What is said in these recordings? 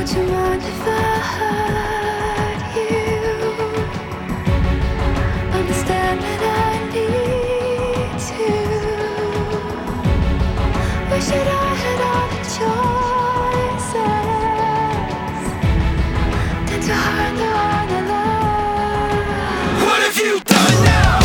Would you mind if I hurt you? Understand that I need to. Wish that I had all the choices. Tend to hurt the one I love. What have you done now?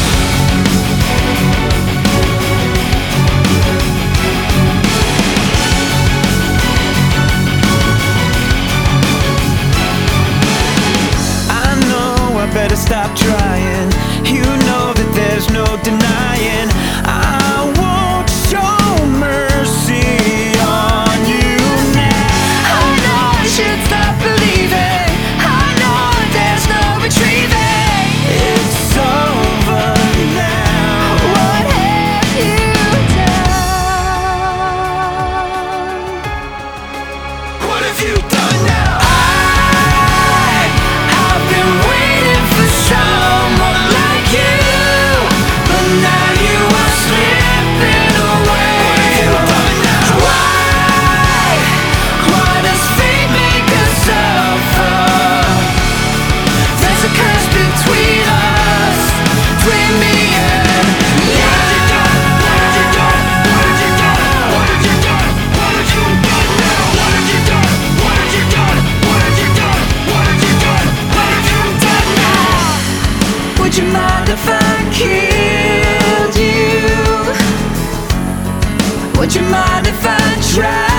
Better stop trying. You know that there's no denying I won't show mercy on you now. I know I should stop believing. I know there's no retrieving. It's over now. What have you done? What have you done now? I've been waiting for someone like you, but now you are slipping away. Why does fate make us suffer? There's a curse between us, between me and you. What have you done? What have you done? What have you done? What have you done now? What have you done? What have you done? What have you done? What have you done? What have you done now? Would you mind if I killed you? Would you mind if I tried?